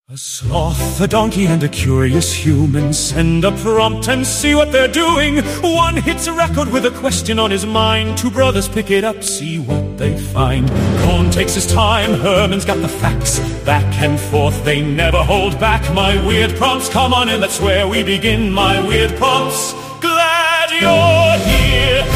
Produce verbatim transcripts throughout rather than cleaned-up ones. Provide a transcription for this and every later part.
A sloth, a donkey, and a curious human send a prompt and see what they're doing. One hits a record with a question on his mind. Two brothers pick it up, see what they find. Cohn takes his time, Herman's got the facts. Back and forth, they never hold back. My weird prompts, come on in, that's where we begin. My weird prompts, glad you're here.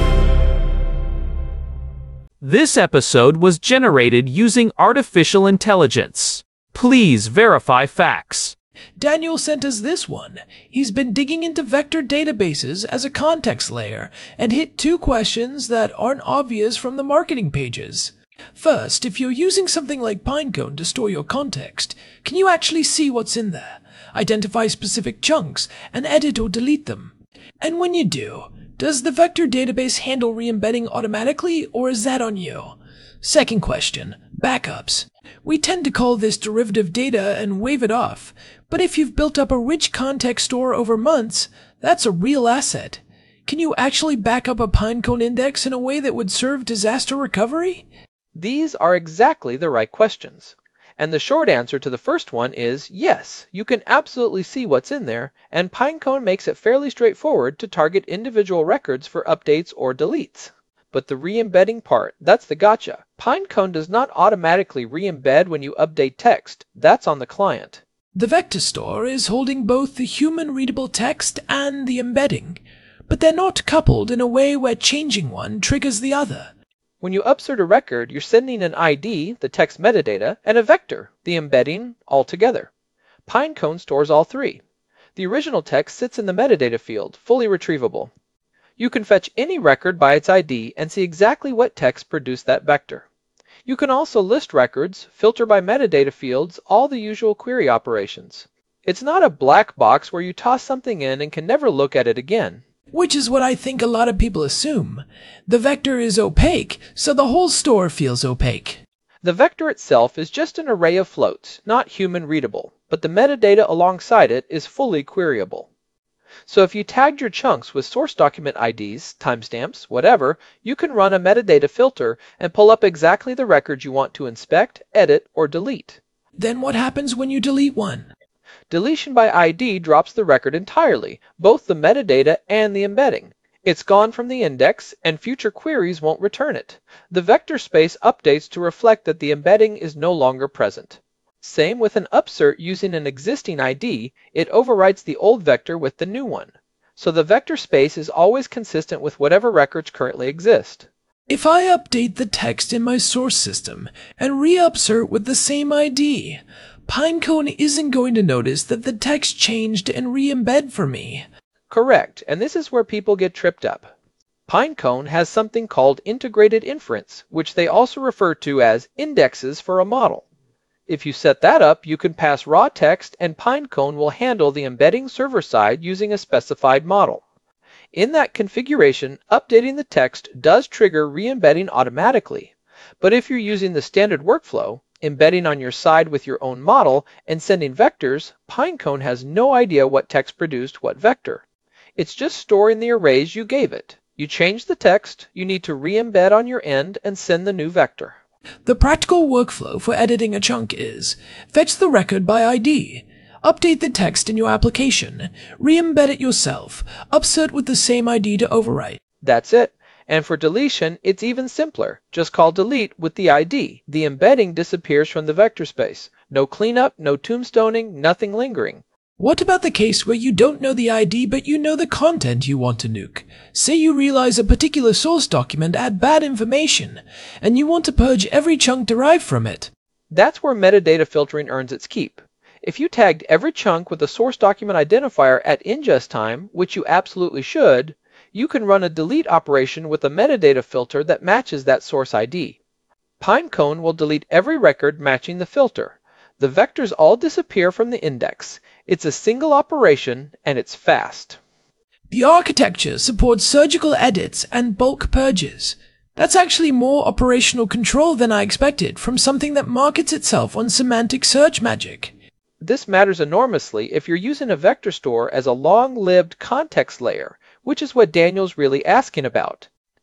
This episode was generated using artificial intelligence. Please verify facts. Daniel sent us this one. He's been digging into vector databases as a context layer and hit two questions that aren't obvious from the marketing pages. First, if you're using something like Pinecone to store your context, can you actually see what's in there, identify specific chunks, and edit or delete them? And when you do, does the vector database handle re-embedding automatically, or is that on you? Second question, backups. We tend to call this derivative data and wave it off, but if you've built up a rich context store over months, that's a real asset. Can you actually back up a Pinecone index in a way that would serve disaster recovery? These are exactly the right questions. And the short answer to the first one is yes, you can absolutely see what's in there, and Pinecone makes it fairly straightforward to target individual records for updates or deletes. But the re-embedding part, that's the gotcha. Pinecone does not automatically re-embed when you update text. That's on the client. The vector store is holding both the human-readable text and the embedding, but they're not coupled in a way where changing one triggers the other. When you upsert a record, you're sending an I D, the text metadata, and a vector, the embedding, all together. Pinecone stores all three. The original text sits in the metadata field, fully retrievable. You can fetch any record by its I D and see exactly what text produced that vector. You can also list records, filter by metadata fields, all the usual query operations. It's not a black box where you toss something in and can never look at it again. Which is what I think a lot of people assume. The vector is opaque, so the whole store feels opaque. The vector itself is just an array of floats, not human readable, but the metadata alongside it is fully queryable. So if you tagged your chunks with source document I Ds, timestamps, whatever, you can run a metadata filter and pull up exactly the records you want to inspect, edit, or delete. Then what happens when you delete one? Deletion by I D drops the record entirely, both the metadata and the embedding. It's gone from the index, and future queries won't return it. The vector space updates to reflect that the embedding is no longer present. Same with an upsert using an existing I D, it overwrites the old vector with the new one. So the vector space is always consistent with whatever records currently exist. If I update the text in my source system and re-upsert with the same I D, Pinecone isn't going to notice that the text changed and re-embed for me. Correct, and this is where people get tripped up. Pinecone has something called integrated inference, which they also refer to as indexes for a model. If you set that up, you can pass raw text and Pinecone will handle the embedding server side using a specified model. In that configuration, updating the text does trigger re-embedding automatically. But if you're using the standard workflow, embedding on your side with your own model and sending vectors, Pinecone has no idea what text produced what vector. It's just storing the arrays you gave it. You change the text, you need to re-embed on your end and send the new vector. The practical workflow for editing a chunk is fetch the record by I D, update the text in your application, re-embed it yourself, upsert with the same I D to overwrite. That's it. And for deletion, it's even simpler. Just call delete with the I D. The embedding disappears from the vector space. No cleanup, no tombstoning, nothing lingering. What about the case where you don't know the I D but you know the content you want to nuke? Say you realize a particular source document had bad information, and you want to purge every chunk derived from it. That's where metadata filtering earns its keep. If you tagged every chunk with a source document identifier at ingest time, which you absolutely should, you can run a delete operation with a metadata filter that matches that source I D. Pinecone will delete every record matching the filter. The vectors all disappear from the index. It's a single operation, and it's fast. The architecture supports surgical edits and bulk purges. That's actually more operational control than I expected from something that markets itself on semantic search magic. This matters enormously if you're using a vector store as a long-lived context layer, which is what Daniel's really asking about.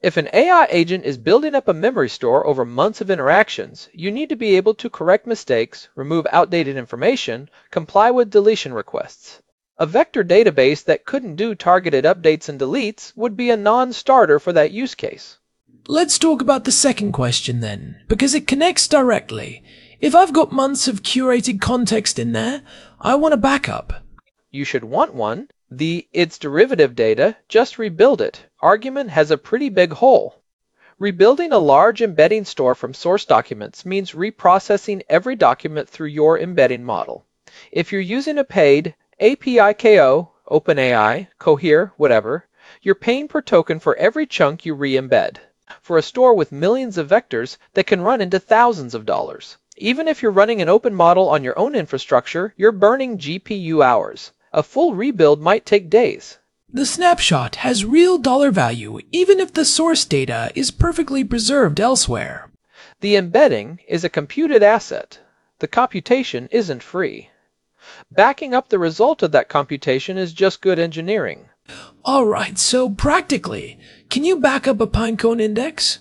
If an A I agent is building up a memory store over months of interactions, you need to be able to correct mistakes, remove outdated information, comply with deletion requests. A vector database that couldn't do targeted updates and deletes would be a non-starter for that use case. Let's talk about the second question then, because it connects directly. If I've got months of curated context in there, I want a backup. You should want one. The its derivative data, just rebuild it argument has a pretty big hole. Rebuilding a large embedding store from source documents means reprocessing every document through your embedding model. If you're using a paid A P I K O, OpenAI, Cohere, whatever, you're paying per token for every chunk you re-embed. For a store with millions of vectors, that can run into thousands of dollars. Even if you're running an open model on your own infrastructure, you're burning G P U hours. A full rebuild might take days. The snapshot has real dollar value even if the source data is perfectly preserved elsewhere. The embedding is a computed asset. The computation isn't free. Backing up the result of that computation is just good engineering. Alright, so practically, can you back up a Pinecone index?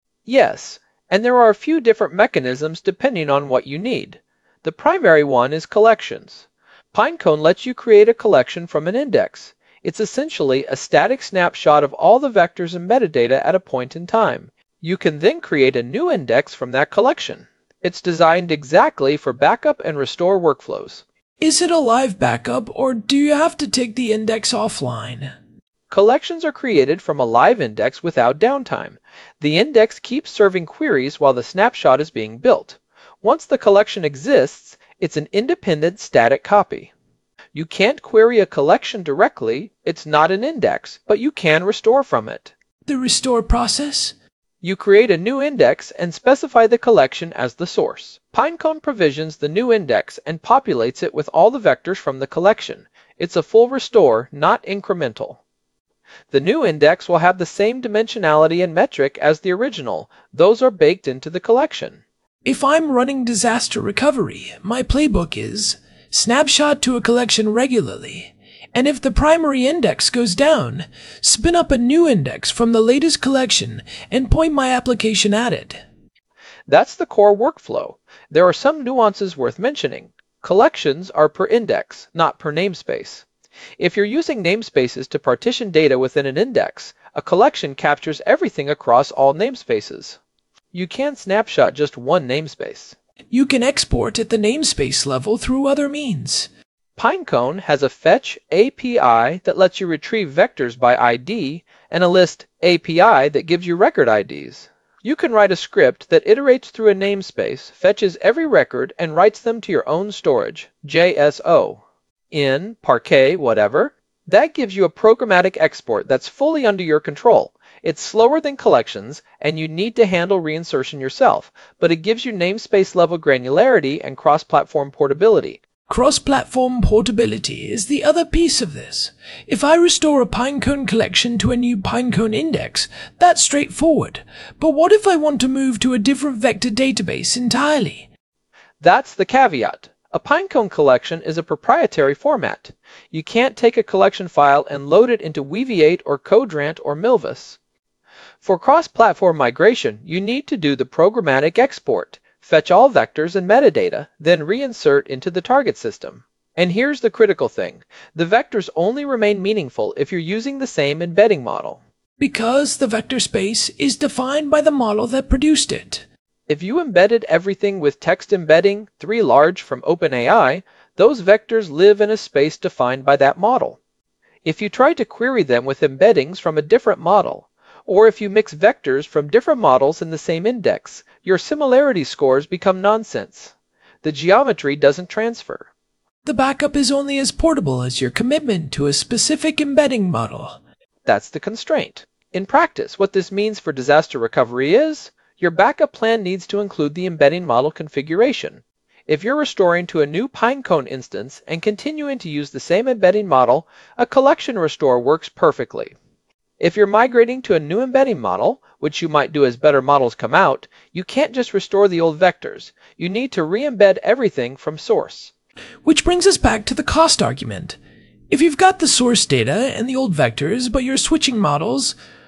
Yes, and there are a few different mechanisms depending on what you need. The primary one is collections. Pinecone lets you create a collection from an index. It's essentially a static snapshot of all the vectors and metadata at a point in time. You can then create a new index from that collection. It's designed exactly for backup and restore workflows. Is it a live backup, or do you have to take the index offline? Collections are created from a live index without downtime. The index keeps serving queries while the snapshot is being built. Once the collection exists, it's an independent static copy. You can't query a collection directly, it's not an index, but you can restore from it. The restore process? You create a new index and specify the collection as the source. Pinecone provisions the new index and populates it with all the vectors from the collection. It's a full restore, not incremental. The new index will have the same dimensionality and metric as the original. Those are baked into the collection. If I'm running disaster recovery, my playbook is snapshot to a collection regularly, and if the primary index goes down, spin up a new index from the latest collection and point my application at it. That's the core workflow. There are some nuances worth mentioning. Collections are per index, not per namespace. If you're using namespaces to partition data within an index, a collection captures everything across all namespaces. You can snapshot just one namespace. You can export at the namespace level through other means. Pinecone has a fetch A P I that lets you retrieve vectors by I D and a list A P I that gives you record I Ds. You can write a script that iterates through a namespace, fetches every record, and writes them to your own storage, J S O, in, Parquet, whatever. That gives you a programmatic export that's fully under your control. It's slower than collections, and you need to handle reinsertion yourself, but it gives you namespace-level granularity and cross-platform portability. Cross-platform portability is the other piece of this. If I restore a Pinecone collection to a new Pinecone index, that's straightforward. But what if I want to move to a different vector database entirely? That's the caveat. A Pinecone collection is a proprietary format. You can't take a collection file and load it into Weavy eight or Codrant or Milvus. For cross-platform migration, you need to do the programmatic export, fetch all vectors and metadata, then reinsert into the target system. And here's the critical thing. The vectors only remain meaningful if you're using the same embedding model. Because the vector space is defined by the model that produced it. If you embedded everything with text embedding, three large from OpenAI, those vectors live in a space defined by that model. If you try to query them with embeddings from a different model, or if you mix vectors from different models in the same index, your similarity scores become nonsense. The geometry doesn't transfer. The backup is only as portable as your commitment to a specific embedding model. That's the constraint. In practice, what this means for disaster recovery is, your backup plan needs to include the embedding model configuration. If you're restoring to a new Pinecone instance and continuing to use the same embedding model, a collection restore works perfectly. If you're migrating to a new embedding model, which you might do as better models come out, you can't just restore the old vectors. You need to re-embed everything from source. Which brings us back to the cost argument. If you've got the source data and the old vectors, but you're switching models,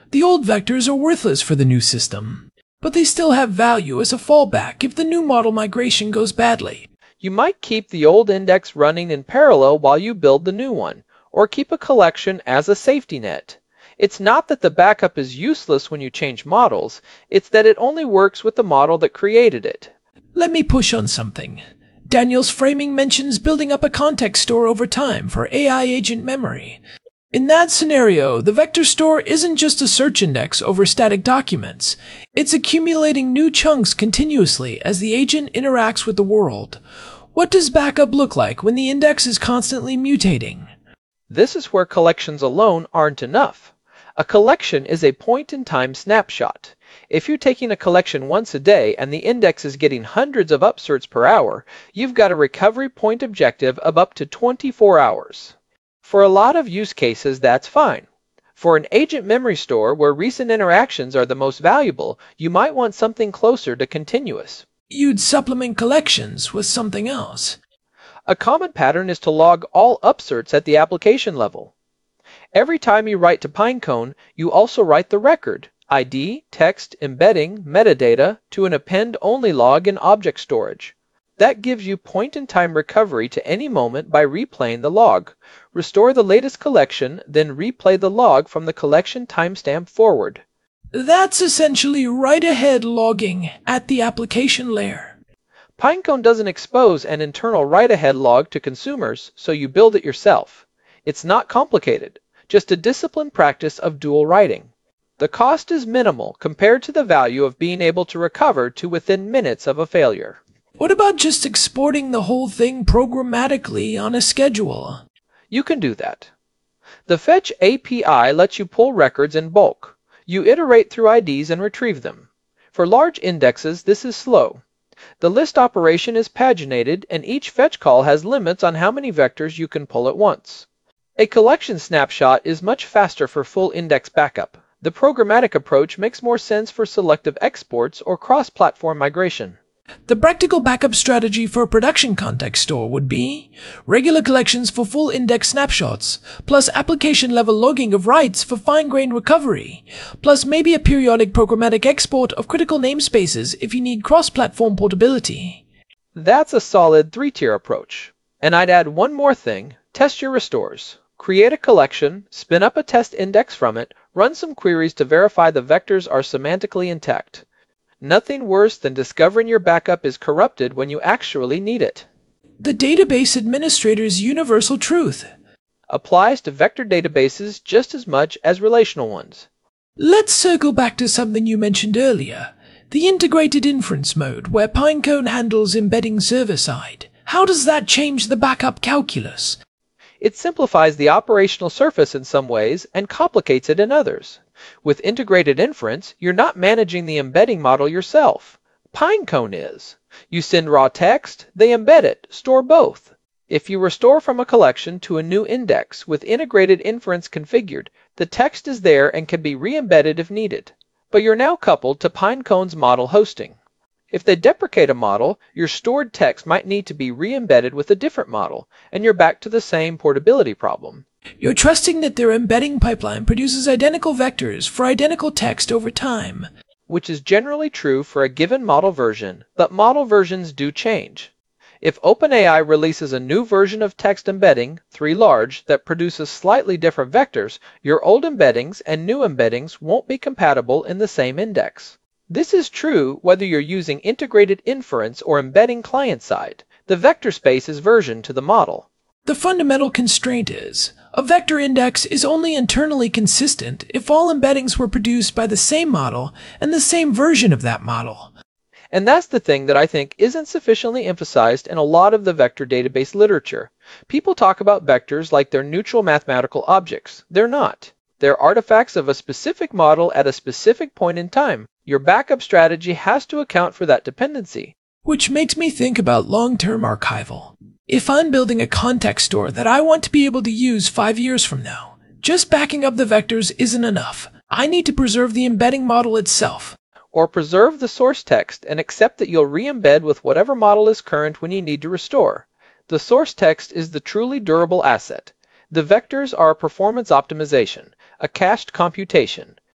The old vectors are worthless for the new system, but they still have value as a fallback if the new model migration goes badly. You might keep the old index running in parallel while you build the new one, or keep a collection as a safety net. It's not that the backup is useless when you change models, it's that it only works with the model that created it. Let me push on something. Daniel's framing mentions building up a context store over time for A I agent memory. In that scenario, the vector store isn't just a search index over static documents. It's accumulating new chunks continuously as the agent interacts with the world. What does backup look like when the index is constantly mutating? This is where collections alone aren't enough. A collection is a point-in-time snapshot. If you're taking a collection once a day and the index is getting hundreds of upserts per hour, you've got a recovery point objective of up to twenty-four hours. For a lot of use cases, that's fine. For an agent memory store where recent interactions are the most valuable, you might want something closer to continuous. You'd supplement collections with something else. A common pattern is to log all upserts at the application level. Every time you write to Pinecone, you also write the record, I D, text, embedding, metadata, to an append-only log in object storage. That gives you point-in-time recovery to any moment by replaying the log. Restore the latest collection, then replay the log from the collection timestamp forward. That's essentially write-ahead logging at the application layer. Pinecone doesn't expose an internal write-ahead log to consumers, so you build it yourself. It's not complicated, just a disciplined practice of dual writing. The cost is minimal compared to the value of being able to recover to within minutes of a failure. What about just exporting the whole thing programmatically on a schedule? You can do that. The Fetch A P I lets you pull records in bulk. You iterate through I Ds and retrieve them. For large indexes, this is slow. The list operation is paginated, and each fetch call has limits on how many vectors you can pull at once. A collection snapshot is much faster for full index backup. The programmatic approach makes more sense for selective exports or cross-platform migration. The practical backup strategy for a production context store would be regular collections for full index snapshots, plus application-level logging of writes for fine-grained recovery, plus maybe a periodic programmatic export of critical namespaces if you need cross-platform portability. That's a solid three-tier approach. And I'd add one more thing, test your restores. Create a collection, spin up a test index from it, run some queries to verify the vectors are semantically intact. Nothing worse than discovering your backup is corrupted when you actually need it. The database administrator's universal truth applies to vector databases just as much as relational ones. Let's circle back to something you mentioned earlier, the integrated inference mode where Pinecone handles embedding server-side. How does that change the backup calculus? It simplifies the operational surface in some ways and complicates it in others. With integrated inference, you're not managing the embedding model yourself. Pinecone is. You send raw text, they embed it, store both. If you restore from a collection to a new index with integrated inference configured, the text is there and can be re-embedded if needed. But you're now coupled to Pinecone's model hosting. If they deprecate a model, your stored text might need to be re-embedded with a different model, and you're back to the same portability problem. You're trusting that their embedding pipeline produces identical vectors for identical text over time. Which is generally true for a given model version, but model versions do change. If OpenAI releases a new version of text embedding, three large, that produces slightly different vectors, your old embeddings and new embeddings won't be compatible in the same index. This is true whether you're using integrated inference or embedding client-side. The vector space is versioned to the model. The fundamental constraint is, a vector index is only internally consistent if all embeddings were produced by the same model and the same version of that model. And that's the thing that I think isn't sufficiently emphasized in a lot of the vector database literature. People talk about vectors like they're neutral mathematical objects. They're not. They're artifacts of a specific model at a specific point in time. Your backup strategy has to account for that dependency. Which makes me think about long-term archival. If I'm building a context store that I want to be able to use five years from now, just backing up the vectors isn't enough. I need to preserve the embedding model itself. Or preserve the source text and accept that you'll re-embed with whatever model is current when you need to restore. The source text is the truly durable asset. The vectors are a performance optimization, a cached computation.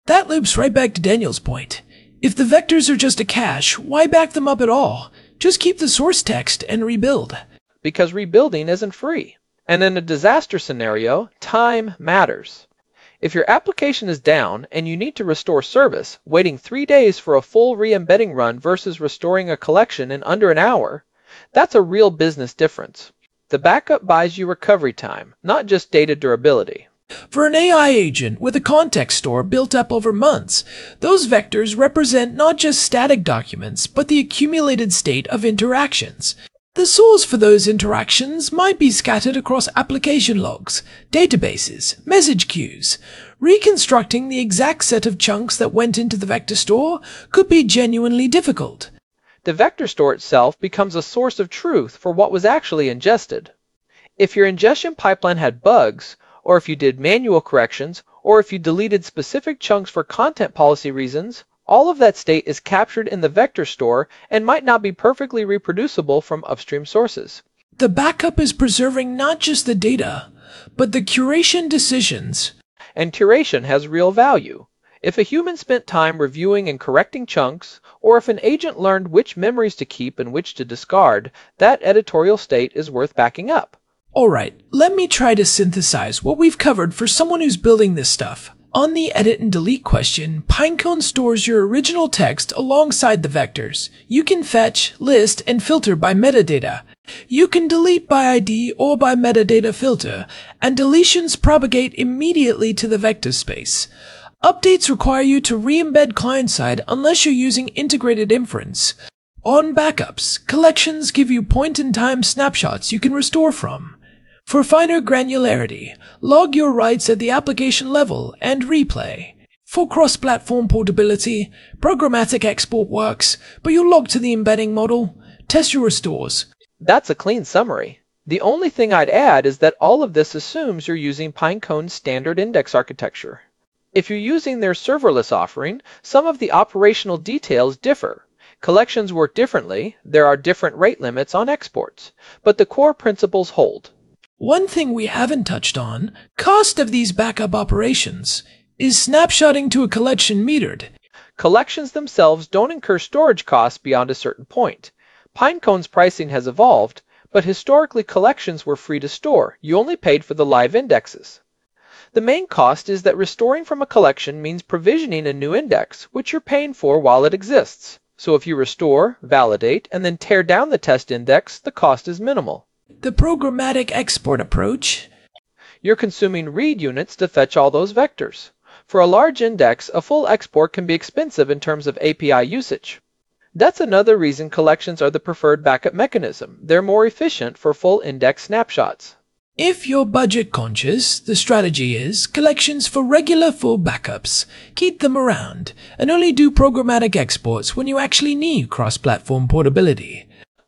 That loops right back to Daniel's point. If the vectors are just a cache, why back them up at all? Just keep the source text and rebuild. Because rebuilding isn't free. And in a disaster scenario, time matters. If your application is down and you need to restore service, waiting three days for a full re-embedding run versus restoring a collection in under an hour, that's a real business difference. The backup buys you recovery time, not just data durability. For an A I agent with a context store built up over months, those vectors represent not just static documents, but the accumulated state of interactions. The source for those interactions might be scattered across application logs, databases, message queues. Reconstructing the exact set of chunks that went into the vector store could be genuinely difficult. The vector store itself becomes a source of truth for what was actually ingested. If your ingestion pipeline had bugs, or if you did manual corrections, or if you deleted specific chunks for content policy reasons, all of that state is captured in the vector store and might not be perfectly reproducible from upstream sources. The backup is preserving not just the data, but the curation decisions. And curation has real value. If a human spent time reviewing and correcting chunks, or if an agent learned which memories to keep and which to discard, that editorial state is worth backing up. Alright, let me try to synthesize what we've covered for someone who's building this stuff. On the edit and delete question, Pinecone stores your original text alongside the vectors. You can fetch, list, and filter by metadata. You can delete by I D or by metadata filter, and deletions propagate immediately to the vector space. Updates require you to re-embed client-side unless you're using integrated inference. On backups, collections give you point-in-time snapshots you can restore from. For finer granularity, log your writes at the application level and replay. For cross-platform portability, programmatic export works, but you'll log to the embedding model. Test your restores. That's a clean summary. The only thing I'd add is that all of this assumes you're using Pinecone's standard index architecture. If you're using their serverless offering, some of the operational details differ. Collections work differently, there are different rate limits on exports, but the core principles hold. One thing we haven't touched on, cost of these backup operations. Is snapshotting to a collection metered? Collections themselves don't incur storage costs beyond a certain point. Pinecone's pricing has evolved, but historically collections were free to store. You only paid for the live indexes. The main cost is that restoring from a collection means provisioning a new index, which you're paying for while it exists. So if you restore, validate, and then tear down the test index, the cost is minimal. The programmatic export approach? You're consuming read units to fetch all those vectors. For a large index, a full export can be expensive in terms of A P I usage. That's another reason collections are the preferred backup mechanism. They're more efficient for full index snapshots. If you're budget conscious, the strategy is collections for regular full backups. Keep them around, and only do programmatic exports when you actually need cross-platform portability.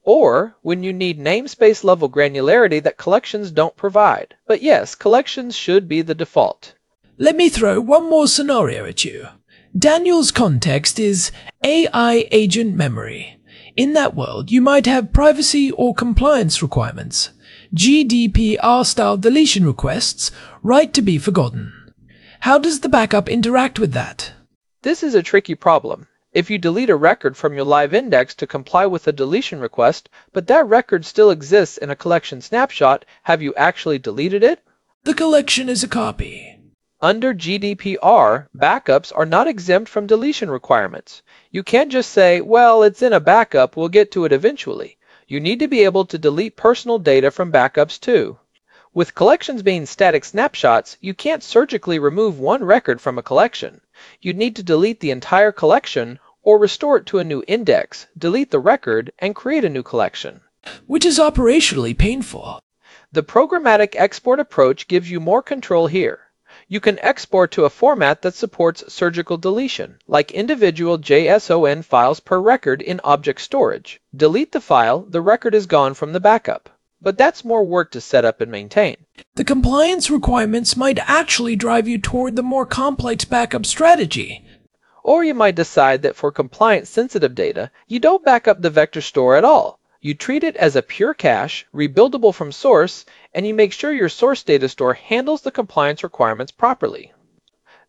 Or when you need namespace level granularity that collections don't provide. But yes, collections should be the default. Let me throw one more scenario at you. Daniel's context is A I agent memory. In that world, you might have privacy or compliance requirements. G D P R-style deletion requests, right to be forgotten. How does the backup interact with that? This is a tricky problem. If you delete a record from your live index to comply with a deletion request, but that record still exists in a collection snapshot, have you actually deleted it? The collection is a copy. Under G D P R, backups are not exempt from deletion requirements. You can't just say, well, it's in a backup, we'll get to it eventually. You need to be able to delete personal data from backups too. With collections being static snapshots, you can't surgically remove one record from a collection. You'd need to delete the entire collection or restore it to a new index, delete the record, and create a new collection. Which is operationally painful. The programmatic export approach gives you more control here. You can export to a format that supports surgical deletion, like individual JSON files per record in object storage. Delete the file, the record is gone from the backup. But that's more work to set up and maintain. The compliance requirements might actually drive you toward the more complex backup strategy. Or you might decide that for compliance-sensitive data, you don't back up the vector store at all. You treat it as a pure cache, rebuildable from source, and you make sure your source data store handles the compliance requirements properly.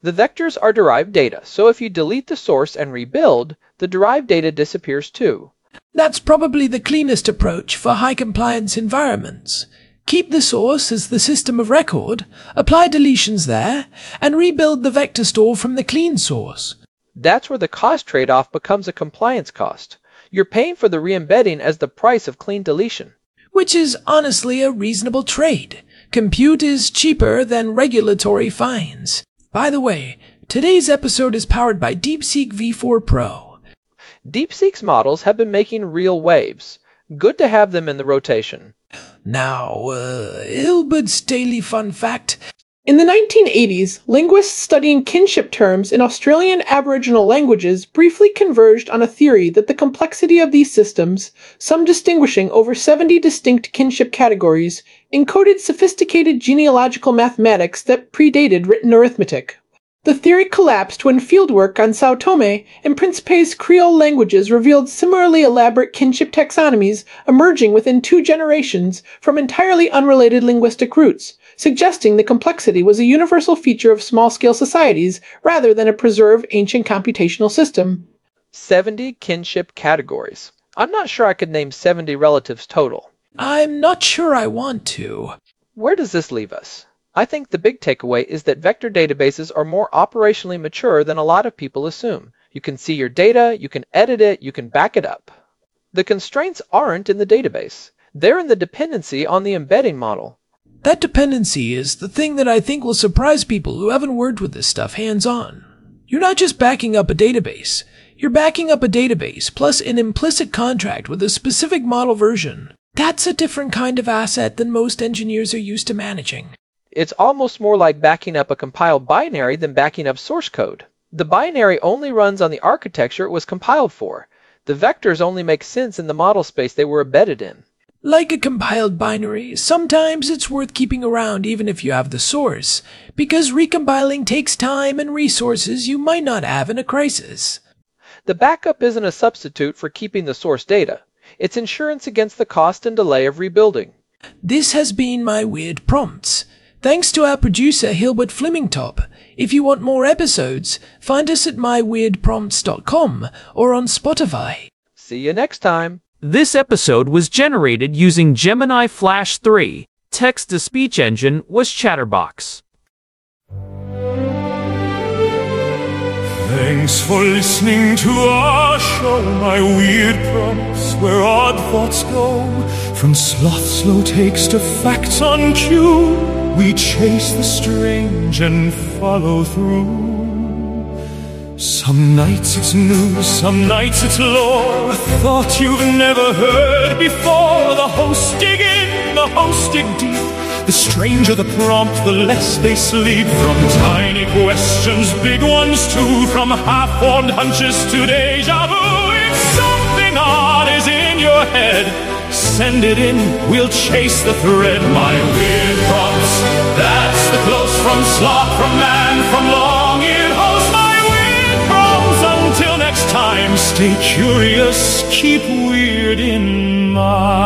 The vectors are derived data, so if you delete the source and rebuild, the derived data disappears too. That's probably the cleanest approach for high-compliance environments. Keep the source as the system of record, apply deletions there, and rebuild the vector store from the clean source. That's where the cost trade-off becomes a compliance cost. You're paying for the re-embedding as the price of clean deletion. Which is honestly a reasonable trade. Compute is cheaper than regulatory fines. By the way, today's episode is powered by DeepSeek V four Pro. DeepSeek's models have been making real waves. Good to have them in the rotation. Now, uh, Hilbert's daily fun fact. In the nineteen eighties, linguists studying kinship terms in Australian Aboriginal languages briefly converged on a theory that the complexity of these systems, some distinguishing over seventy distinct kinship categories, encoded sophisticated genealogical mathematics that predated written arithmetic. The theory collapsed when fieldwork on São Tomé and Príncipe's Creole languages revealed similarly elaborate kinship taxonomies emerging within two generations from entirely unrelated linguistic roots, suggesting the complexity was a universal feature of small-scale societies rather than a preserved ancient computational system. seventy kinship categories. I'm not sure I could name seventy relatives total. I'm not sure I want to. Where does this leave us? I think the big takeaway is that vector databases are more operationally mature than a lot of people assume. You can see your data, you can edit it, you can back it up. The constraints aren't in the database. They're in the dependency on the embedding model. That dependency is the thing that I think will surprise people who haven't worked with this stuff hands-on. You're not just backing up a database. You're backing up a database plus an implicit contract with a specific model version. That's a different kind of asset than most engineers are used to managing. It's almost more like backing up a compiled binary than backing up source code. The binary only runs on the architecture it was compiled for. The vectors only make sense in the model space they were embedded in. Like a compiled binary, sometimes it's worth keeping around even if you have the source, because recompiling takes time and resources you might not have in a crisis. The backup isn't a substitute for keeping the source data. It's insurance against the cost and delay of rebuilding. This has been my Weird Prompts. Thanks to our producer Hilbert Flemingtop. If you want more episodes, find us at my weird prompts dot com or on Spotify. See you next time. This episode was generated using Gemini Flash three. Text-to-speech engine was Chatterbox. Thanks for listening to our show, My Weird Prompts, where odd thoughts go. From sloth slow takes to facts on cue, we chase the strange and follow through. Some nights it's news, some nights it's lore, a thought you've never heard before. The hosts dig in, the hosts dig deep. The stranger the prompt, the less they sleep. From tiny questions, big ones too, from half-formed hunches to deja vu. If something odd is in your head, send it in, we'll chase the thread. My Weird Prompts, that's the close from sloth, from man, from long-eared host. My Weird Prompts, until next time, stay curious, keep weird in mind.